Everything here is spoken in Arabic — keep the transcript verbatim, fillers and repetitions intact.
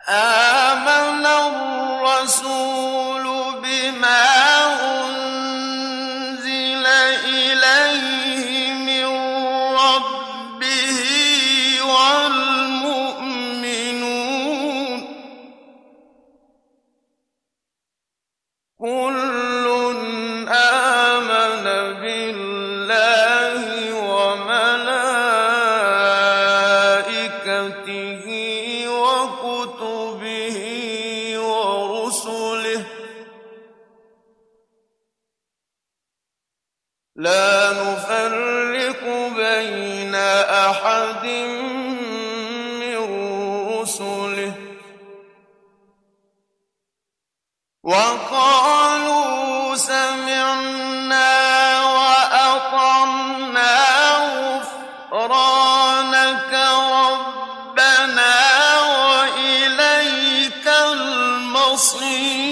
آمَنَ الرَّسُولُ بِمَا أُنزِلَ إِلَيْهِ مِن رَّبِّهِ وَالْمُؤْمِنُونَ كُلٌّ آمَنَ بِاللَّهِ وَمَلَائِكَتِهِ وَكُتُبِهِ وَرُسُلِهِ لَا نُفَرِّقُ بَيْنَ أَحَدٍ مِّن رُّسُلِهِ وَقَالُوا سَمِعْنَا وَأَطَعْنَا غُفْرَانَكَ رَبَّنَا وَإِلَيْكَ الْمَصِيرُ